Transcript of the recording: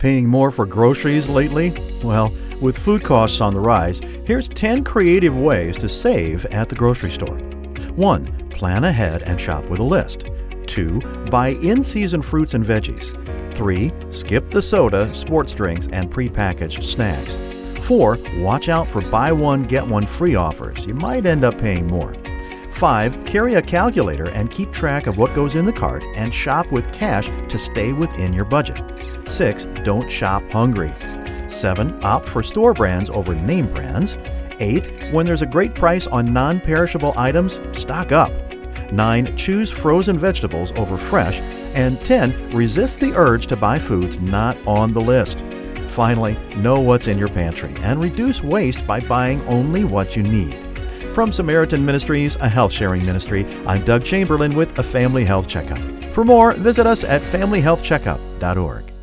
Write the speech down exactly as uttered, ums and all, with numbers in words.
Paying more for groceries lately? Well, with food costs on the rise, here's ten creative ways to save at the grocery store. one. Plan ahead and shop with a list. two. Buy in-season fruits and veggies. three. Skip the soda, sports drinks, and prepackaged snacks. four. Watch out for buy one, get one free offers. You might end up paying more. five. Carry a calculator and keep track of what goes in the cart and shop with cash to stay within your budget. six. Don't shop hungry. seven. Opt for store brands over name brands. eight. When there's a great price on non-perishable items, stock up. nine. Choose frozen vegetables over fresh. And ten. Resist the urge to buy foods not on the list. Finally, know what's in your pantry and reduce waste by buying only what you need. From Samaritan Ministries, a health-sharing ministry, I'm Doug Chamberlain with a Family Health Checkup. For more, visit us at family health checkup dot org.